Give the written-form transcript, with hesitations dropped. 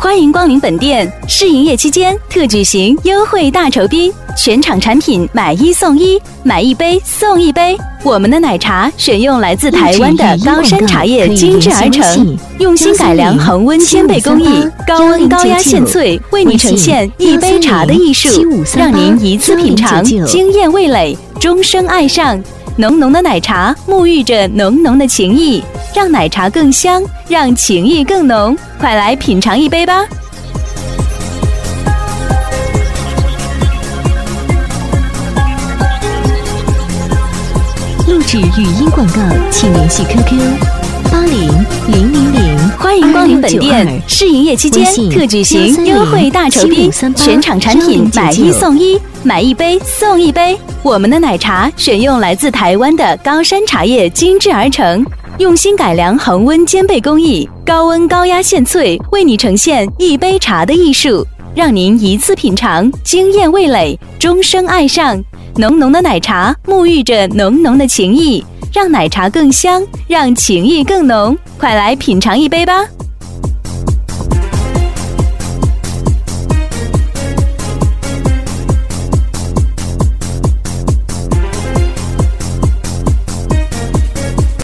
欢迎光临本店，试营业期间特举行优惠大酬宾，全场产品买一送一，买一杯送一杯。我们的奶茶选用来自台湾的高山茶叶精制而成，用心改良恒温烘焙工艺，高温高压现萃，为你呈现一杯茶的艺术，让您一次品尝，惊艳味蕾，终生爱上。浓浓的奶茶沐浴着浓浓的情谊，让奶茶更香，让情谊更浓。快来品尝一杯吧！ 录制语音广告，请联系 QQ800000。 欢迎光临本店，试营业期间特举行优惠大酬宾，全场产品买一送一，买一杯送一杯。我们的奶茶选用来自台湾的高山茶叶精制而成，用心改良恒温煎焙工艺，高温高压现萃，为你呈现一杯茶的艺术，让您一次品尝，惊艳味蕾，终生爱上。浓浓的奶茶沐浴着浓浓的情谊，让奶茶更香，让情谊更浓。快来品尝一杯吧！